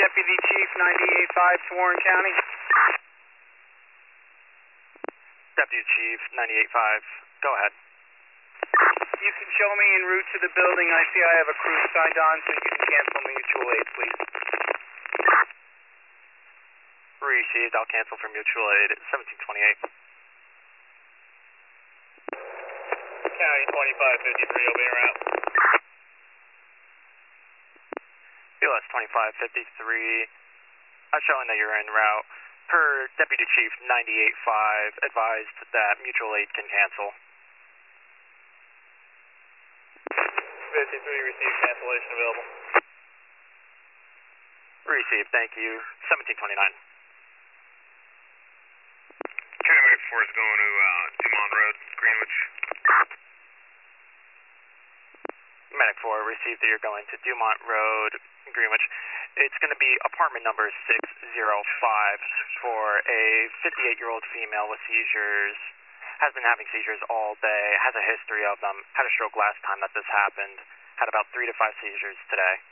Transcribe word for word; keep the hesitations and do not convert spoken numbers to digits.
Deputy Chief ninety-eight five to Warren County. Deputy Chief ninety-eight five, go ahead. You can show me en route to the building. I see I have a crew signed on, so you can cancel mutual aid, please. Received, I'll cancel for mutual aid at seventeen twenty-eight. County twenty-five fifty-three, will be en route. B L S twenty-five fifty-three, I'm showing that you're en route. Per Deputy Chief ninety-eight five, advised that mutual aid can cancel. fifty-three, received, cancellation available. Received, thank you. seventeen twenty-nine. County Medic four is going to uh, Dumont Road, Greenwich. Medic four, received that you're going to Dumont Road, Greenwich. It's going to be apartment number six oh five for a fifty-eight-year-old female with seizures. Has been having seizures all day, has a history of them, had a stroke last time that this happened, had about three to five seizures today.